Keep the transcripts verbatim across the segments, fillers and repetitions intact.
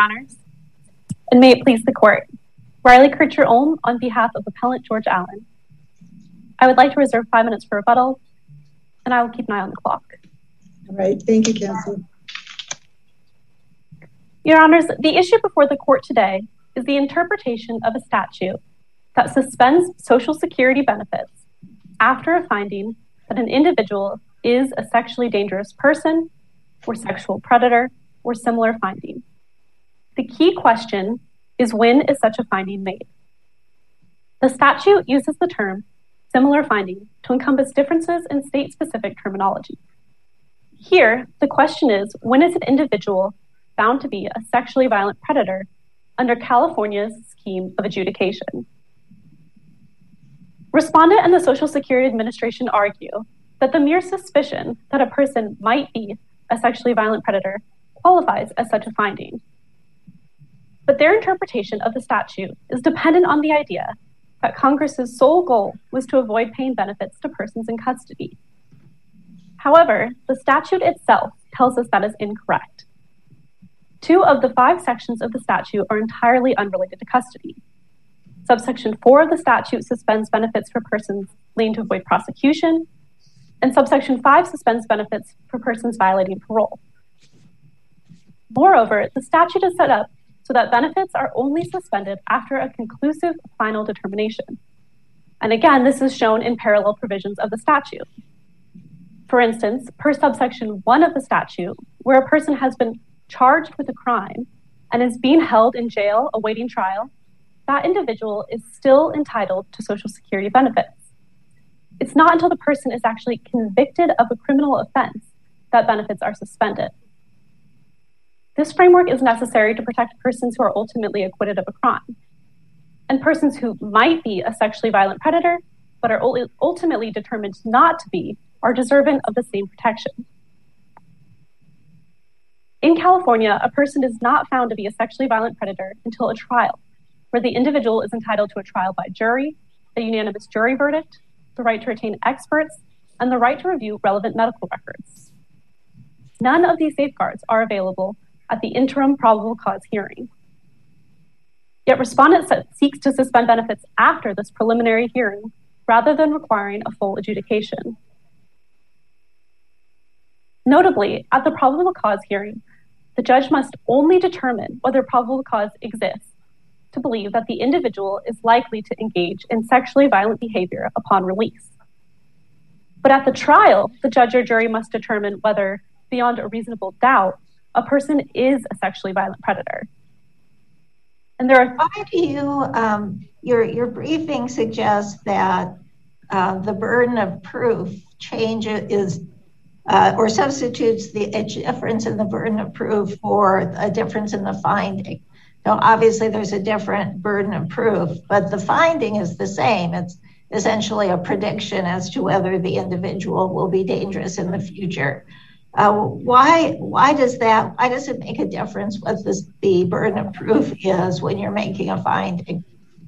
Honors. And may it please the court. Riley Kircher-Olm on behalf of Appellant George Allen. I would like to reserve five minutes for rebuttal, and I will keep an eye on the clock. All right, thank you, counsel. Your Honors, the issue before the court today is the interpretation of a statute that suspends Social Security benefits after a finding that an individual is a sexually dangerous person or sexual predator or similar finding. The key question is, when is such a finding made? The statute uses the term similar finding to encompass differences in state-specific terminology. Here, the question is, when is an individual found to be a sexually violent predator under California's scheme of adjudication? Respondent and the Social Security Administration argue that the mere suspicion that a person might be a sexually violent predator qualifies as such a finding. But their interpretation of the statute is dependent on the idea that Congress's sole goal was to avoid paying benefits to persons in custody. However, the statute itself tells us that is incorrect. Two of the five sections of the statute are entirely unrelated to custody. Subsection four of the statute suspends benefits for persons fleeing to avoid prosecution, and subsection five suspends benefits for persons violating parole. Moreover, the statute is set up so that benefits are only suspended after a conclusive final determination. And again, this is shown in parallel provisions of the statute. For instance, per subsection one of the statute, where a person has been charged with a crime and is being held in jail awaiting trial, that individual is still entitled to Social Security benefits. It's not until the person is actually convicted of a criminal offense that benefits are suspended. This framework is necessary to protect persons who are ultimately acquitted of a crime, and persons who might be a sexually violent predator but are ultimately determined not to be are deserving of the same protection. In California, a person is not found to be a sexually violent predator until a trial, where the individual is entitled to a trial by jury, a unanimous jury verdict, the right to retain experts, and the right to review relevant medical records. None of these safeguards are available at the interim probable cause hearing. Yet respondent seeks to suspend benefits after this preliminary hearing rather than requiring a full adjudication. Notably, at the probable cause hearing, the judge must only determine whether probable cause exists to believe that the individual is likely to engage in sexually violent behavior upon release. But at the trial, the judge or jury must determine whether, beyond a reasonable doubt, a person is a sexually violent predator. And there are... Why do you, um, your, your briefing suggests that uh, the burden of proof change is, uh, or substitutes the a difference in the burden of proof for a difference in the finding. Now, obviously there's a different burden of proof, but the finding is the same. It's essentially a prediction as to whether the individual will be dangerous in the future. Uh, why why does that, why does it make a difference what this, the burden of proof is when you're making a finding?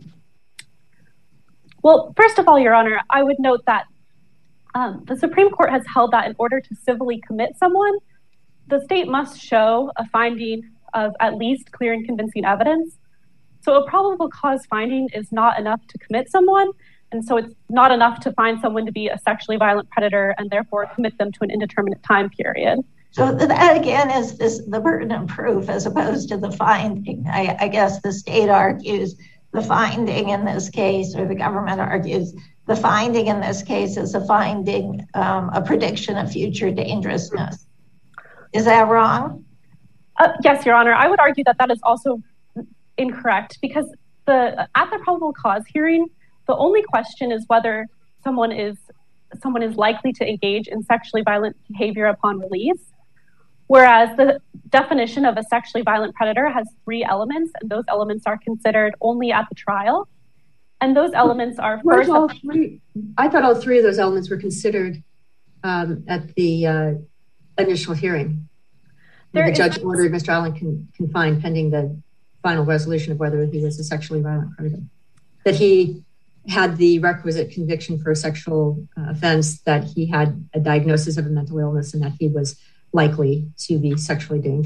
Well, first of all, Your Honor, I would note that um, the Supreme Court has held that in order to civilly commit someone, the state must show a finding of at least clear and convincing evidence. So a probable cause finding is not enough to commit someone, and so it's not enough to find someone to be a sexually violent predator and therefore commit them to an indeterminate time period. So that again is this the burden of proof as opposed to the finding. I, I guess the state argues the finding in this case, or the government argues the finding in this case is a finding, um, a prediction of future dangerousness. Is that wrong? Uh, yes, Your Honor. I would argue that that is also incorrect because the at the probable cause hearing, the only question is whether someone is someone is likely to engage in sexually violent behavior upon release, whereas the definition of a sexually violent predator has three elements, and those elements are considered only at the trial. And those elements are first. All three? I thought all three of those elements were considered um, at the uh, initial hearing. The judge ordered Mister Allen con- confined pending the final resolution of whether he was a sexually violent predator. That he had the requisite conviction for a sexual uh, offense, that he had a diagnosis of a mental illness, and that he was likely to be sexually dangerous.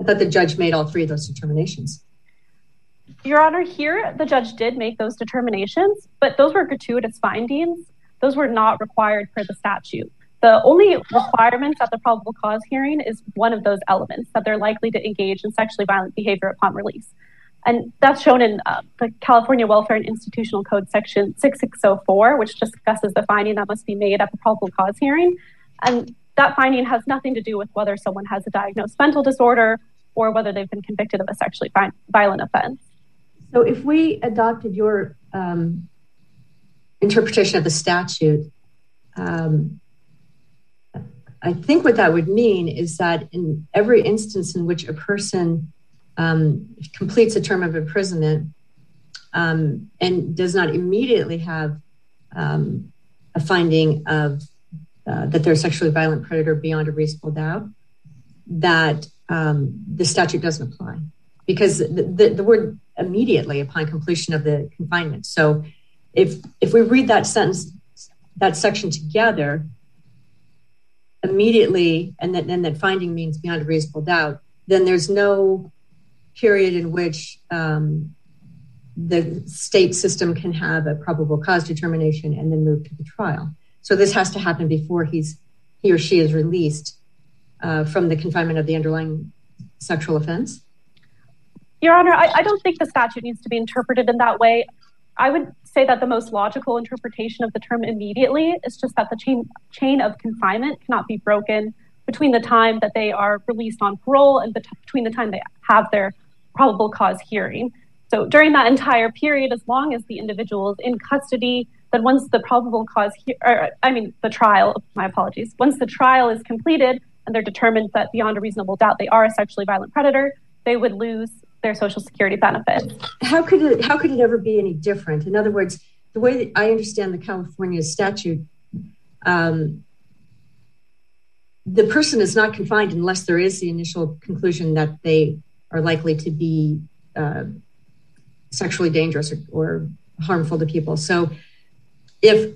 I thought the judge made all three of those determinations. Your Honor, here the judge did make those determinations, but those were gratuitous findings. Those were not required per the statute. The only requirements at the probable cause hearing is one of those elements, that they're likely to engage in sexually violent behavior upon release. And that's shown in uh, the California Welfare and Institutional Code section six six zero four, which discusses the finding that must be made at the probable cause hearing. And that finding has nothing to do with whether someone has a diagnosed mental disorder or whether they've been convicted of a sexually fi- violent offense. So if we adopted your um, interpretation of the statute, um, I think what that would mean is that in every instance in which a person um, completes a term of imprisonment um, and does not immediately have um, a finding of uh, that they're a sexually violent predator beyond a reasonable doubt, that um, the statute doesn't apply, because the, the, the word immediately upon completion of the confinement. So if if we read that sentence, that section together, immediately, and then and that finding means beyond a reasonable doubt, then there's no period in which um, the state system can have a probable cause determination and then move to the trial. So this has to happen before he's he or she is released uh, from the confinement of the underlying sexual offense. Your Honor, I, I don't think the statute needs to be interpreted in that way. I would say that the most logical interpretation of the term immediately is just that the chain chain of confinement cannot be broken between the time that they are released on parole and bet- between the time they have their probable cause hearing. So during that entire period, as long as the individual is in custody, then once the probable cause, he- or I mean the trial, my apologies, once the trial is completed and they're determined that beyond a reasonable doubt they are a sexually violent predator, they would lose their Social Security benefits. How could it, how could it ever be any different? In other words, the way that I understand the California statute, um, the person is not confined unless there is the initial conclusion that they are likely to be uh, sexually dangerous or, or harmful to people. So if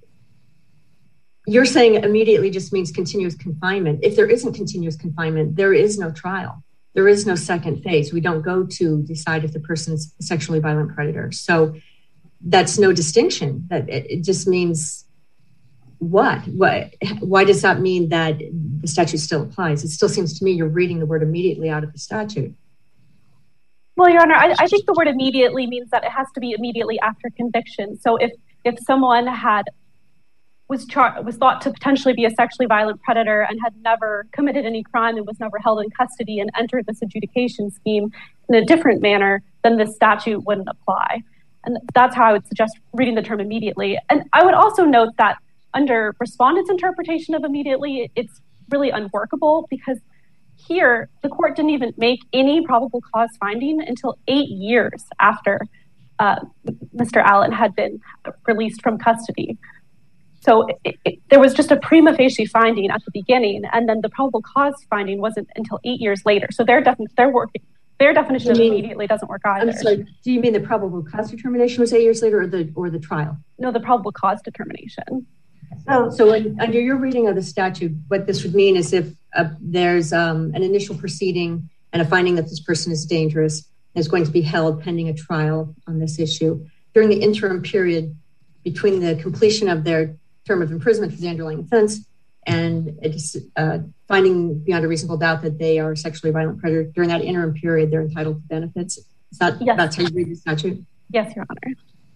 you're saying immediately just means continuous confinement, if there isn't continuous confinement, there is no trial. There is no second phase. We don't go to decide if the person's a sexually violent predator. So that's no distinction. That it, it just means what? What? Why does that mean that the statute still applies? It still seems to me you're reading the word immediately out of the statute. Well, Your Honor, I, I think the word immediately means that it has to be immediately after conviction. So if if someone had was char- was thought to potentially be a sexually violent predator and had never committed any crime and was never held in custody and entered this adjudication scheme in a different manner, then this statute wouldn't apply. And that's how I would suggest reading the term immediately. And I would also note that under respondents' interpretation of immediately, it's really unworkable because here the court didn't even make any probable cause finding until eight years after uh, Mister Allen had been released from custody. So it, it, there was just a prima facie finding at the beginning, and then the probable cause finding wasn't until eight years later. So their, defi- their, work, their definition of immediately doesn't work either. I'm sorry, do you mean the probable cause determination was eight years later or the or the trial? No, the probable cause determination. Oh, so in, under your reading of the statute, what this would mean is if uh, there's um, an initial proceeding and a finding that this person is dangerous and is going to be held pending a trial on this issue, during the interim period between the completion of their term of imprisonment for the underlying offense and it's, uh, finding beyond a reasonable doubt that they are a sexually violent predator, during that interim period, they're entitled to benefits. Is that, yes. That's how you read the statute? Yes, Your Honor.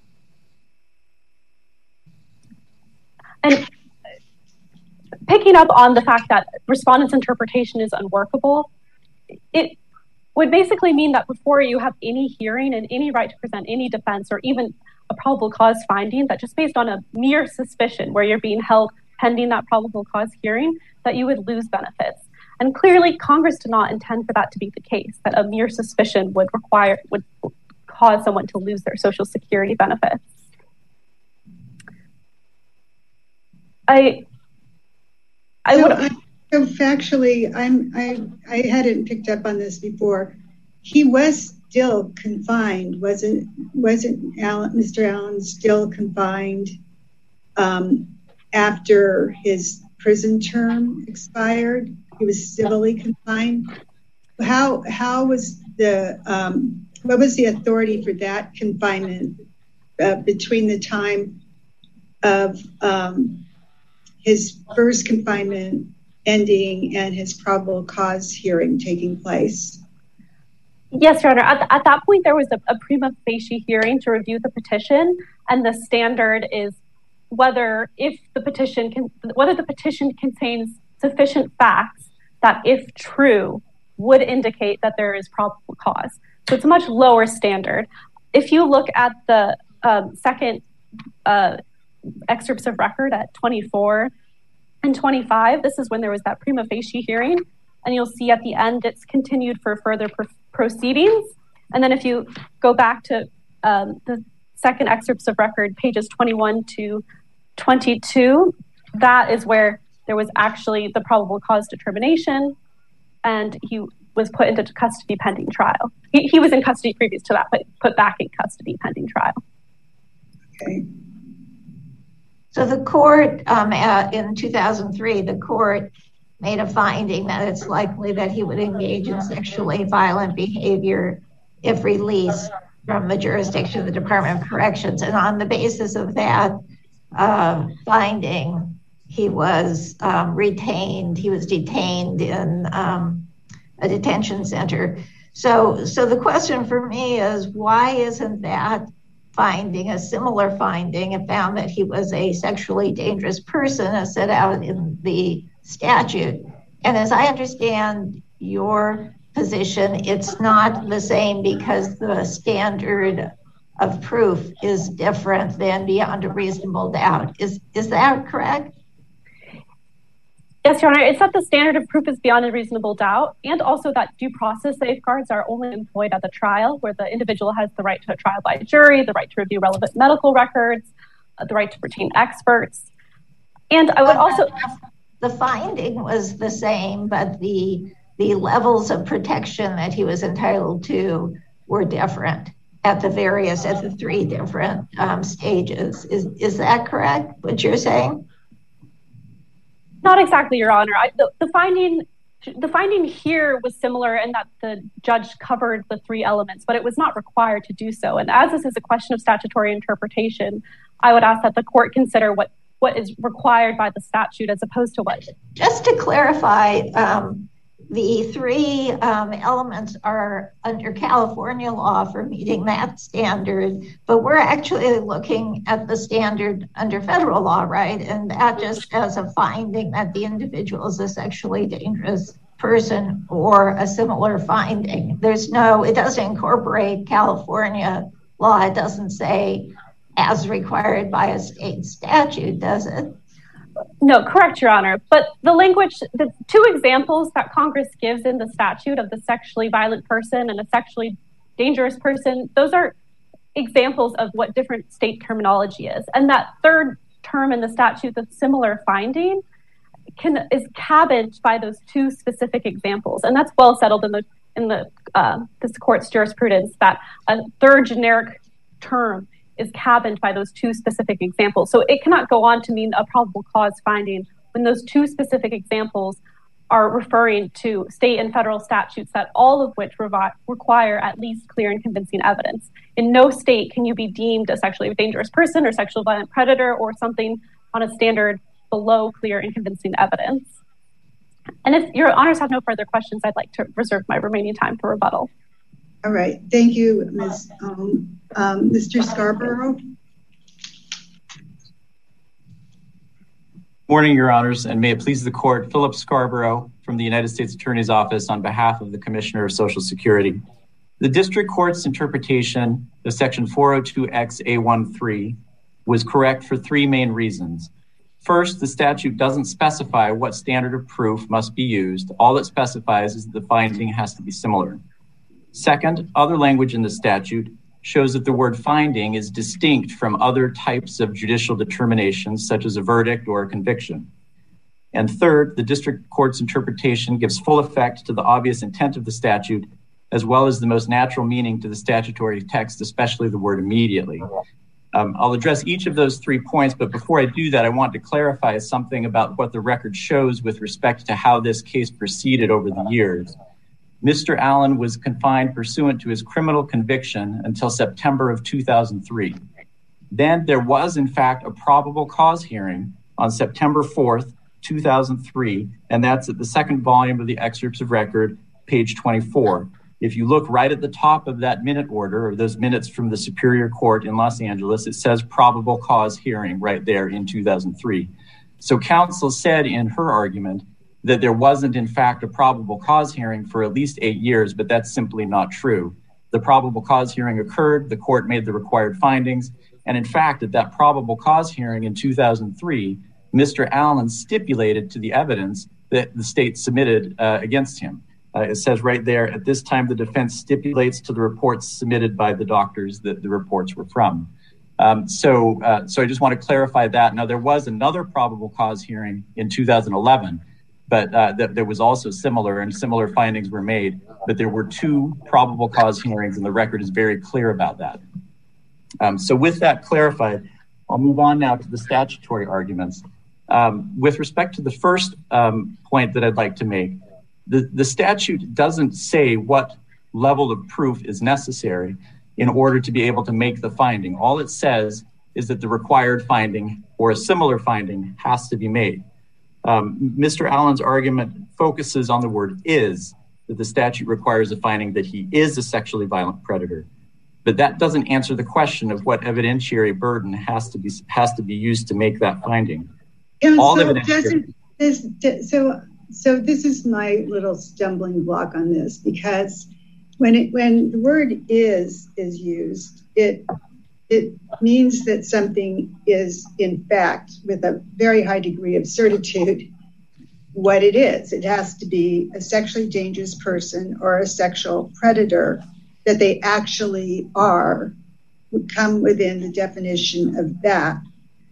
And picking up on the fact that respondents' interpretation is unworkable, it would basically mean that before you have any hearing and any right to present any defense or even a probable cause finding, that just based on a mere suspicion where you're being held pending that probable cause hearing, that you would lose benefits. And clearly Congress did not intend for that to be the case, that a mere suspicion would require, would cause someone to lose their Social Security benefits. I, I so, would. I, so factually, I'm I I hadn't picked up on this before. He was still confined, wasn't wasn't Allen, Mister Allen still confined um, after his prison term expired? He was civilly confined. how how was the um, what was the authority for that confinement uh, between the time of um, his first confinement ending and his probable cause hearing taking place? Yes, Your Honor. At, at that point, there was a, a prima facie hearing to review the petition, and the standard is whether if the petition can whether the petition contains sufficient facts that, if true, would indicate that there is probable cause. So it's a much lower standard. If you look at the um, second uh, excerpts of record at twenty-four and twenty-five, this is when there was that prima facie hearing, and you'll see at the end it's continued for further pr- proceedings. And then if you go back to um, the second excerpts of record, pages twenty-one to twenty-two, that is where there was actually the probable cause determination, and he was put into custody pending trial. He, he was in custody previous to that, but put back in custody pending trial. Okay. So the court, um, at, in two thousand three, the court made a finding that it's likely that he would engage in sexually violent behavior if released from the jurisdiction of the Department of Corrections. And on the basis of that uh, finding, he was um, retained, he was detained in um, a detention center. So, so the question for me is, why isn't that finding a similar finding and found that he was a sexually dangerous person as set out in the statute? And as I understand your position, it's not the same because the standard of proof is different than beyond a reasonable doubt. Is is that correct? Yes, Your Honor, it's that the standard of proof is beyond a reasonable doubt, and also that due process safeguards are only employed at the trial, where the individual has the right to a trial by jury, the right to review relevant medical records, uh, the right to retain experts. And I would also... The finding was the same, but the the levels of protection that he was entitled to were different at the various, at the three different um, stages. Is, is that correct, what you're saying? Not exactly, Your Honor. I, the, the finding the finding here was similar in that the judge covered the three elements, but it was not required to do so. And as this is a question of statutory interpretation, I would ask that the court consider what, what is required by the statute as opposed to what. Just to clarify, um, the three um, elements are under California law for meeting that standard, but we're actually looking at the standard under federal law, right? And that just as a finding that the individual is a sexually dangerous person or a similar finding. There's no, it doesn't incorporate California law. It doesn't say as required by a state statute, does it? No, correct, Your Honor. But the language, the two examples that Congress gives in the statute of the sexually violent person and a sexually dangerous person, those are examples of what different state terminology is. And that third term in the statute, the similar finding, can is cabined by those two specific examples. And that's well settled in the in the uh, this court's jurisprudence that a third generic term is cabined by those two specific examples. So it cannot go on to mean a probable cause finding when those two specific examples are referring to state and federal statutes that all of which revi- require at least clear and convincing evidence. In no state can you be deemed a sexually dangerous person or sexual violent predator or something on a standard below clear and convincing evidence. And if Your Honors have no further questions, I'd like to reserve my remaining time for rebuttal. All right. Thank you, Miz Um, um, Mister Scarborough. Morning, Your Honors, and may it please the court, Philip Scarborough from the United States Attorney's Office on behalf of the Commissioner of Social Security. The district court's interpretation of section four oh two X A thirteen was correct for three main reasons. First, the statute doesn't specify what standard of proof must be used. All it specifies is that the finding has to be similar. Second, other language in the statute shows that the word finding is distinct from other types of judicial determinations, such as a verdict or a conviction. And third, the district court's interpretation gives full effect to the obvious intent of the statute, as well as the most natural meaning to the statutory text, especially the word immediately. Um, I'll address each of those three points, but before I do that, I want to clarify something about what the record shows with respect to how this case proceeded over the years. Mister Allen was confined pursuant to his criminal conviction until September of two thousand three. Then there was, in fact, a probable cause hearing on September fourth, two thousand three, and that's at the second volume of the excerpts of record, page twenty-four. If you look right at the top of that minute order, or those minutes from the Superior Court in Los Angeles, it says probable cause hearing right there in two thousand three. So counsel said in her argument that there wasn't, in fact, a probable cause hearing for at least eight years, but that's simply not true. The probable cause hearing occurred, the court made the required findings, and in fact, at that probable cause hearing in two thousand three, Mister Allen stipulated to the evidence that the state submitted uh, against him. Uh, it says right there, at this time, the defense stipulates to the reports submitted by the doctors that the reports were from. Um, so, uh, so I just want to clarify that. Now, there was another probable cause hearing in two thousand eleven, but uh, th- there was also similar and similar findings were made, but there were two probable cause hearings, and the record is very clear about that. Um, so with that clarified, I'll move on now to the statutory arguments. Um, with respect to the first um, point that I'd like to make, the, the statute doesn't say what level of proof is necessary in order to be able to make the finding. All it says is that the required finding or a similar finding has to be made. Um, Mister Allen's argument focuses on the word is, that the statute requires a finding that he is a sexually violent predator. But that doesn't answer the question of what evidentiary burden has to be has to be used to make that finding. And All so, evidentiary- this, so, so this is my little stumbling block on this, because when it when the word is is used, it it means that something is, in fact, with a very high degree of certitude, what it is. It has to be a sexually dangerous person or a sexual predator, that they actually are, would come within the definition of that.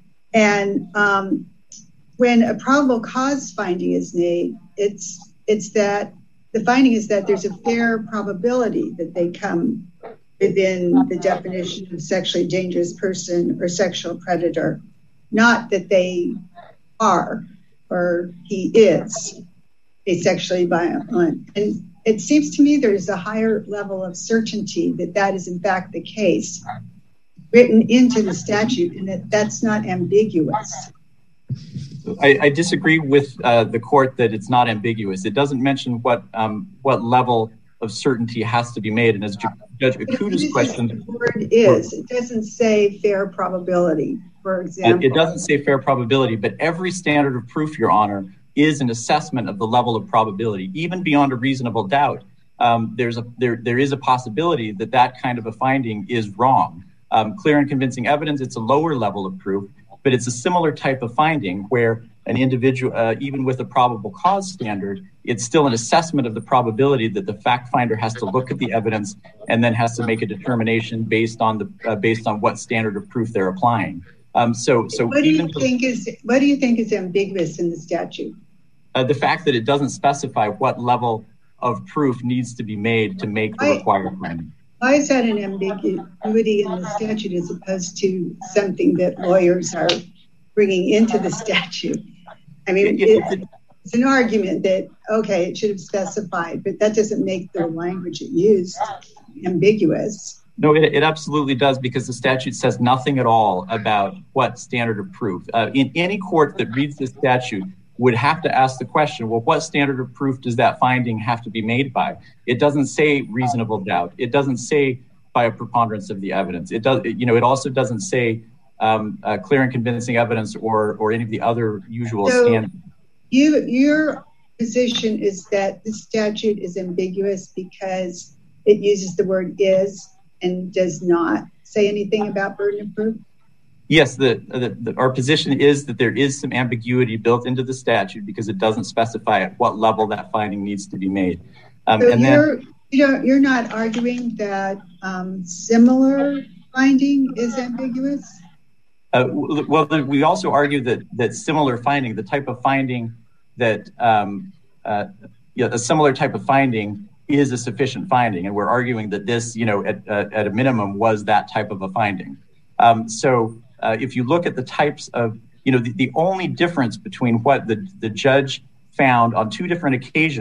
And um, when a probable cause finding is made, it's it's that the finding is that there's a fair probability that they come within the definition of sexually dangerous person or sexual predator, not that they are or he is a sexually violent. And it seems to me there's a higher level of certainty that that is in fact the case written into the statute, and that that's not ambiguous. I, I disagree with uh, the court that it's not ambiguous. It doesn't mention what um, what level of certainty has to be made. And as Judge Ikuda's question, the word is, it doesn't say fair probability, for example. It, it doesn't say fair probability, but every standard of proof, Your Honor, is an assessment of the level of probability, even beyond a reasonable doubt. Um, there's a there there is a possibility that that kind of a finding is wrong. Um, clear and convincing evidence, it's a lower level of proof, but it's a similar type of finding where an individual, uh, even with a probable cause standard, it's still an assessment of the probability that the fact finder has to look at the evidence and then has to make a determination based on the uh, based on what standard of proof they're applying. Um, so, so what do even you think is what do you think is ambiguous in the statute? Uh, the fact that it doesn't specify what level of proof needs to be made to make the required finding. Why is that an ambiguity in the statute as opposed to something that lawyers are bringing into the statute? I mean, it, it, it's an argument that, okay, it should have specified, but that doesn't make the language it used ambiguous. No, it, it absolutely does, because the statute says nothing at all about what standard of proof. Uh, in any court that reads this statute would have to ask the question, well, what standard of proof does that finding have to be made by? It doesn't say reasonable doubt. It doesn't say by a preponderance of the evidence. It does, you know, it also doesn't say um, uh, clear and convincing evidence or or any of the other usual so standards. You, your position is that the statute is ambiguous because it uses the word is and does not say anything about burden of proof? Yes, the, the, the, our position is that there is some ambiguity built into the statute because it doesn't specify at what level that finding needs to be made. Um, so and you're, then, you're, you're not arguing that um, similar finding is ambiguous? Uh, well, we also argue that that similar finding, the type of finding that, um, uh, yeah, a similar type of finding is a sufficient finding. And we're arguing that this, you know, at, uh, at a minimum was that type of a finding. Um, so uh, if you look at the types of, you know, the, the only difference between what the, the judge found on two different occasions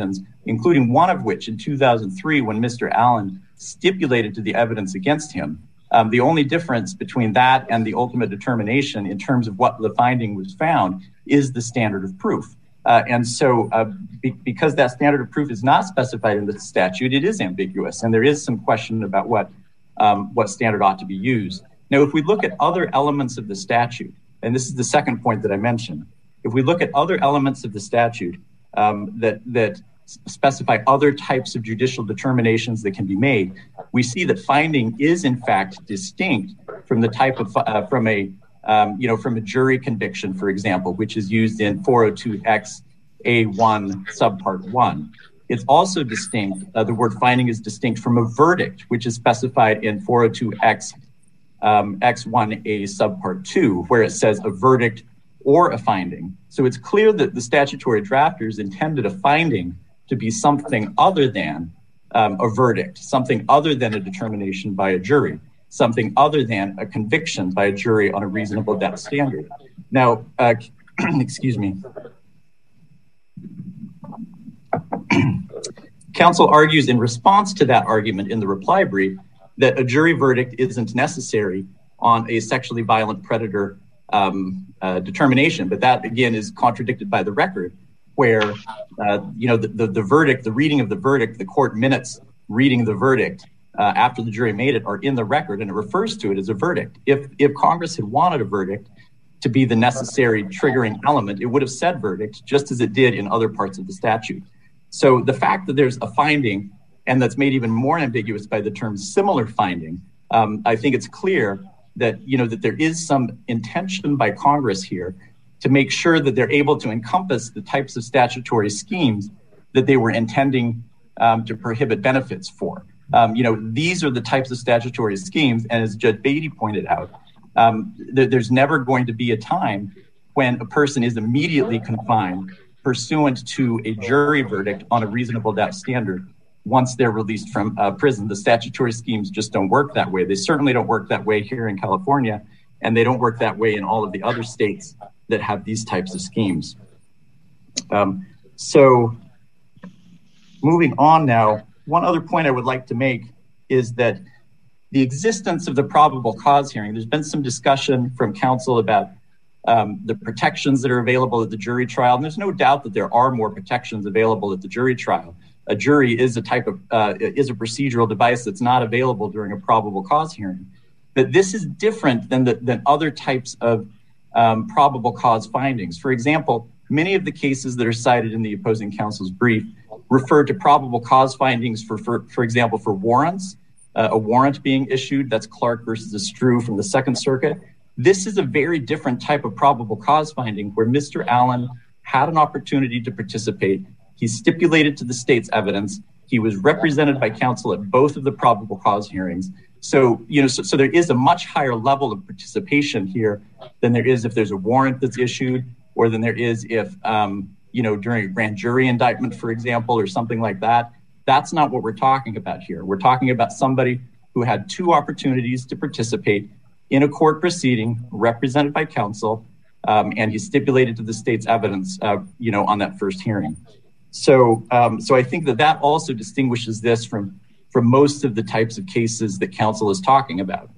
including one of which in two thousand three, when Mister Allen stipulated to the evidence against him. Um, the only difference between that and the ultimate determination in terms of what the finding was found is the standard of proof. Uh, and so uh, be- because that standard of proof is not specified in the statute, it is ambiguous. And there is some question about what, um, what standard ought to be used. Now, if we look at other elements of the statute, and this is the second point that I mentioned, if we look at other elements of the statute um, that, that specify other types of judicial determinations that can be made, we see that finding is in fact distinct from the type of uh, from a um, you know from a jury conviction, for example, which is used in four oh two X A one subpart one. It's also distinct. Uh, the word finding is distinct from a verdict, which is specified in four oh two X um, X one A subpart two, where it says a verdict or a finding. So it's clear that the statutory drafters intended a finding to be something other than um, a verdict, something other than a determination by a jury, something other than a conviction by a jury on a reasonable doubt standard. Now, uh, excuse me. Counsel argues in response to that argument in the reply brief that a jury verdict isn't necessary on a sexually violent predator um, uh, determination, but that again is contradicted by the record, where, uh, you know, the, the, the verdict, the reading of the verdict, the court minutes reading the verdict uh, after the jury made it are in the record, and it refers to it as a verdict. If if Congress had wanted a verdict to be the necessary triggering element, it would have said verdict, just as it did in other parts of the statute. So the fact that there's a finding, and that's made even more ambiguous by the term similar finding, um, I think it's clear that, you know, that there is some intention by Congress here to make sure that they're able to encompass the types of statutory schemes that they were intending um, to prohibit benefits for. Um, you know, these are the types of statutory schemes, and as Judge Beatty pointed out, um, th- there's never going to be a time when a person is immediately confined pursuant to a jury verdict on a reasonable doubt standard once they're released from uh, prison. The statutory schemes just don't work that way. They certainly don't work that way here in California, and they don't work that way in all of the other states that have these types of schemes. Um, so moving on now, one other point I would like to make is that the existence of the probable cause hearing, there's been some discussion from counsel about um, the protections that are available at the jury trial. And there's no doubt that there are more protections available at the jury trial. A jury is a type of, uh, is a procedural device that's not available during a probable cause hearing. But this is different than, the, than other types of um, probable cause findings. For example, many of the cases that are cited in the opposing counsel's brief refer to probable cause findings for, for, for example, for warrants, uh, a warrant being issued. That's Clark versus Estrue from the Second Circuit. This is a very different type of probable cause finding where Mister Allen had an opportunity to participate. He stipulated to the state's evidence. He was represented by counsel at both of the probable cause hearings. So, you know, so, so there is a much higher level of participation here than there is if there's a warrant that's issued, or than there is if, um, you know, during a grand jury indictment, for example, or something like that. That's not what we're talking about here. We're talking about somebody who had two opportunities to participate in a court proceeding represented by counsel, um, and he stipulated to the state's evidence, uh, you know, on that first hearing. So, um, so I think that that also distinguishes this from from most of the types of cases that counsel is talking about.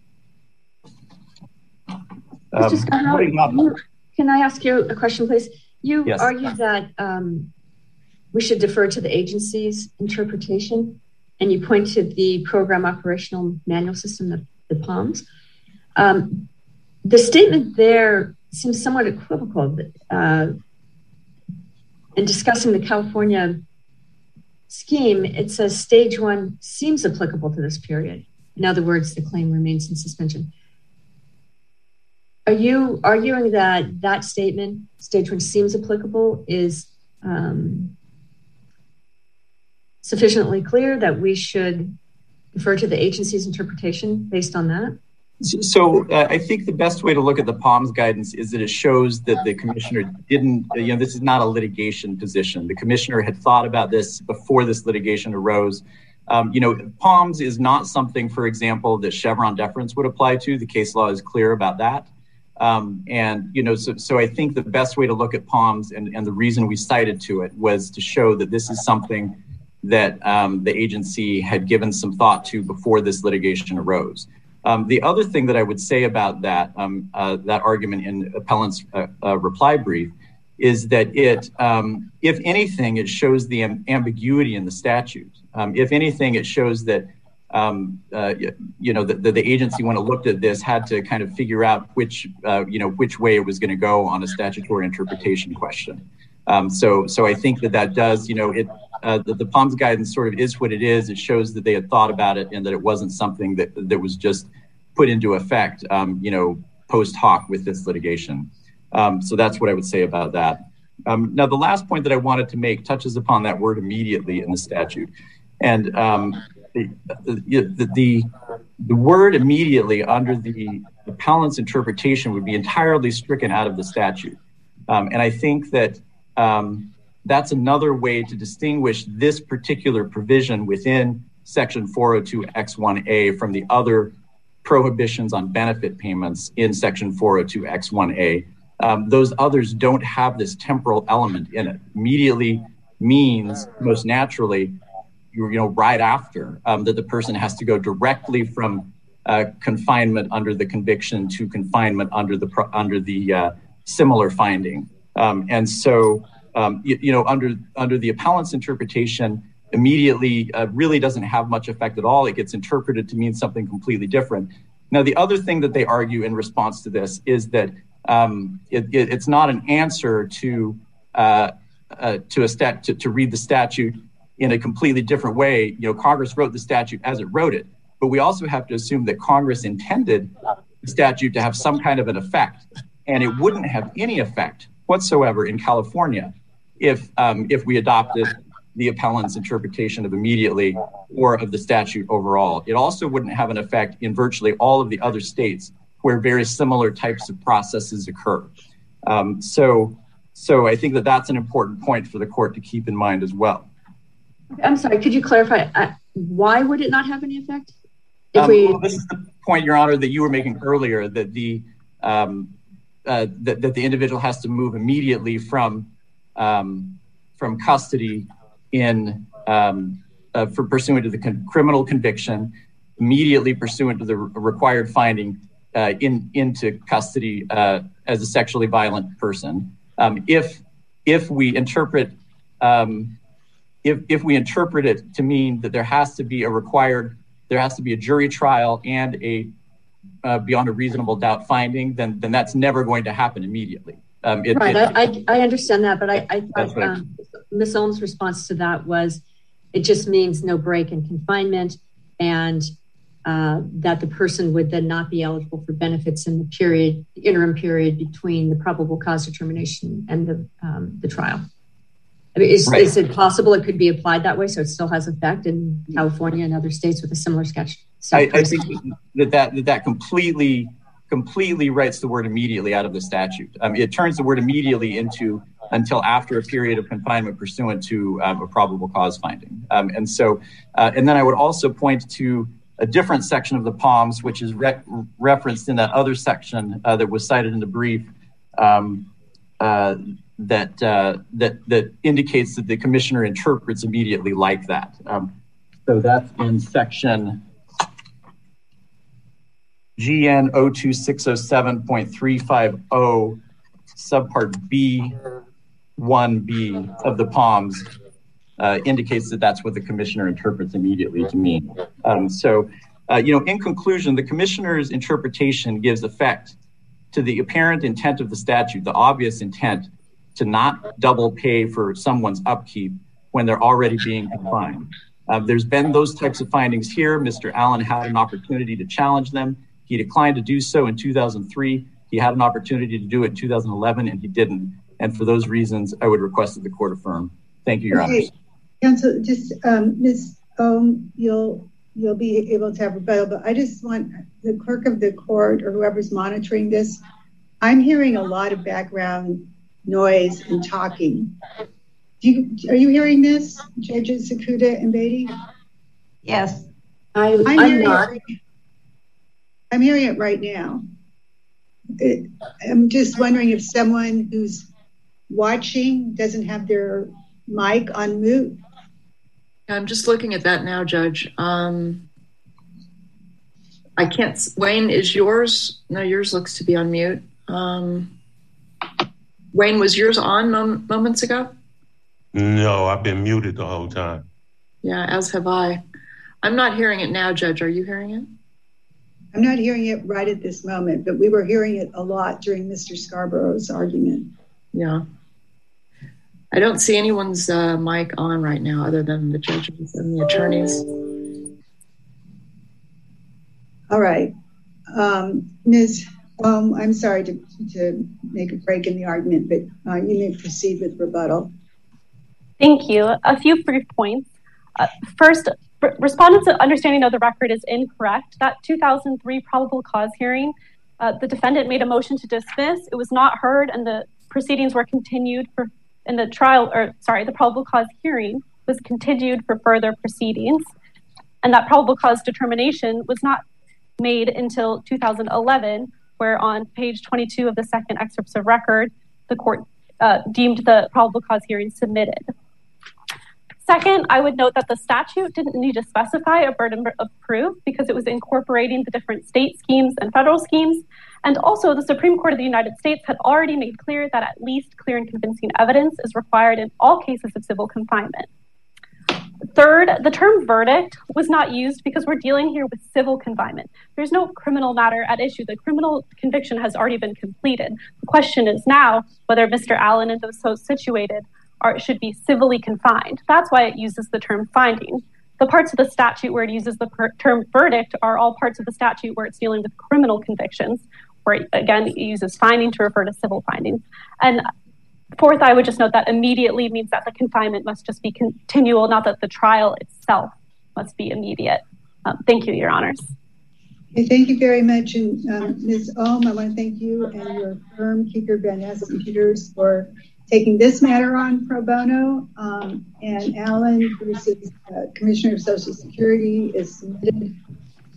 Um, Scott, you, can I ask you a question, please? You yes. argued that um, we should defer to the agency's interpretation, and you pointed the program operational manual system, the, the P O M S. Um, the statement there seems somewhat equivocal. Uh, in discussing the California scheme, it says stage one seems applicable to this period. In other words, the claim remains in suspension. Are you arguing that that statement, stage one seems applicable, is um, sufficiently clear that we should defer to the agency's interpretation based on that? So uh, I think the best way to look at the P O M S guidance is that it shows that the commissioner didn't, you know, this is not a litigation position. The commissioner had thought about this before this litigation arose. Um, you know, P O M S is not something, for example, that Chevron deference would apply to. The case law is clear about that. Um, and, you know, so, so I think the best way to look at Palms and, and the reason we cited to it was to show that this is something that um, the agency had given some thought to before this litigation arose. Um, the other thing that I would say about that, um, uh, that argument in appellant's uh, uh, reply brief is that it, um, if anything, it shows the am- ambiguity in the statute. Um, if anything, it shows that Um, uh, you know, the, the, the agency, when it looked at this, had to kind of figure out which, uh, you know, which way it was going to go on a statutory interpretation question. Um, so, so I think that that does, you know, it, uh, the, the Palms guidance sort of is what it is. It shows that they had thought about it and that it wasn't something that that was just put into effect, um, you know, post hoc with this litigation. Um, so that's what I would say about that. Um, now, the last point that I wanted to make touches upon that word immediately in the statute. And um, The, the, the, the word immediately under the appellant's interpretation would be entirely stricken out of the statute. Um, and I think that um, that's another way to distinguish this particular provision within Section four oh two X one A from the other prohibitions on benefit payments in Section four oh two X one A. Um, those others don't have this temporal element in it. Immediately means, most naturally, you know, right after um, that the person has to go directly from uh, confinement under the conviction to confinement under the under the uh, similar finding. Um, and so, um, you, you know, under under the appellant's interpretation, immediately uh, really doesn't have much effect at all. It gets interpreted to mean something completely different. Now, the other thing that they argue in response to this is that um, it, it, it's not an answer to uh, uh, to a stat to, to read the statute in a completely different way. You know, Congress wrote the statute as it wrote it, but we also have to assume that Congress intended the statute to have some kind of an effect, and it wouldn't have any effect whatsoever in California if um, if we adopted the appellant's interpretation of immediately or of the statute overall. It also wouldn't have an effect in virtually all of the other states where very similar types of processes occur. Um, so, so I think that that's an important point for the court to keep in mind as well. I'm sorry, could you clarify, uh, why would it not have any effect? If um, we... well, this is the point, Your Honor, that you were making earlier, that the um, uh, that, that the individual has to move immediately from um, from custody in um, uh, for pursuant to the con- criminal conviction, immediately pursuant to the re- required finding uh, in into custody uh, as a sexually violent person. Um, if if we interpret um, If if we interpret it to mean that there has to be a required, there has to be a jury trial and a uh, beyond a reasonable doubt finding, then then that's never going to happen immediately. Um, it, right, it, I, I I understand that, but I, I thought um, Miz Ohm's response to that was it just means no break in confinement, and uh, that the person would then not be eligible for benefits in the period, the interim period between the probable cause determination and the um, the trial. I mean, is, right. is it possible it could be applied that way so it still has effect in California and other states with a similar sketch? I, I think that that, that that completely completely writes the word immediately out of the statute. Um, it turns the word immediately into until after a period of confinement pursuant to um, a probable cause finding. Um, and so, uh, and then I would also point to a different section of the Palms, which is re- referenced in that other section uh, that was cited in the brief. Um, uh, that uh, that that indicates that the commissioner interprets immediately like that. Um, so that's in section G N zero two six zero seven point three five zero, subpart B one B of the Palms, uh, indicates that that's what the commissioner interprets immediately to mean. Um, so, uh, you know, in conclusion, the commissioner's interpretation gives effect to the apparent intent of the statute, the obvious intent to not double pay for someone's upkeep when they're already being confined. Uh, there's been those types of findings here. Mister Allen had an opportunity to challenge them. He declined to do so in two thousand three. He had an opportunity to do it in two thousand eleven, and he didn't. And for those reasons, I would request that the court affirm. Thank you, Your okay. Honors. Counsel, just um, Miz Ohm, you'll you'll be able to have rebuttal, but I just want the clerk of the court or whoever's monitoring this. I'm hearing a lot of background noise and talking. Do you, are you hearing this, Judges Sakuda and Beatty? Yes. I, I'm, I'm, hearing not. It, I'm hearing it right now. I'm just wondering if someone who's watching doesn't have their mic on mute. I'm just looking at that now, Judge. Um, I can't, Wayne, is yours? No, yours looks to be on mute. Um, Wayne, was yours on mom- moments ago? No, I've been muted the whole time. Yeah, as have I. I'm not hearing it now, Judge. Are you hearing it? I'm not hearing it right at this moment, but we were hearing it a lot during Mister Scarborough's argument. Yeah. I don't see anyone's uh, mic on right now other than the judges and the attorneys. All right. Um, Miz Um, I'm sorry to, to make a break in the argument, but uh, you may proceed with rebuttal. Thank you. A few brief points. Uh, first, r- respondents' understanding of the record is incorrect. That two thousand three probable cause hearing, uh, the defendant made a motion to dismiss. It was not heard, and the proceedings were continued for in the trial, or sorry, the probable cause hearing was continued for further proceedings, and that probable cause determination was not made until two thousand eleven, where on page twenty-two of the second excerpts of record, the court uh, deemed the probable cause hearing submitted. Second, I would note that the statute didn't need to specify a burden of proof because it was incorporating the different state schemes and federal schemes. And also, the Supreme Court of the United States had already made clear that at least clear and convincing evidence is required in all cases of civil confinement. Third, the term verdict was not used because we're dealing here with civil confinement. There's no criminal matter at issue. The criminal conviction has already been completed. The question is now whether Mister Allen and those so situated are, should be civilly confined. That's why it uses the term finding. The parts of the statute where it uses the per- term verdict are all parts of the statute where it's dealing with criminal convictions, where it, again, it uses finding to refer to civil findings. And fourth, I would just note that immediately means that the confinement must just be continual, not that the trial itself must be immediate. Um, thank you, Your Honors. Okay, thank you very much. And um, Miz Ohm, I want to thank you and your firm, Keeker, Van Ness, and Peters, for taking this matter on pro bono. Um, and Allen versus uh, Commissioner of Social Security is submitted.